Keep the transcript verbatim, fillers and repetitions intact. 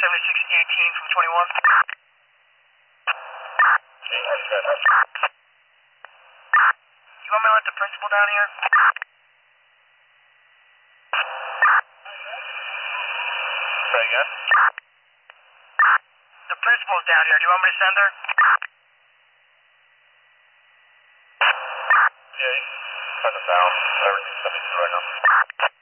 seventy-six eighteen from twenty-one. Okay, that's good. You want me to let the principal down here? Say again? The principal's down here. Do you want me to send her? Yeah, you can send them down. Everything's seventy-two right now.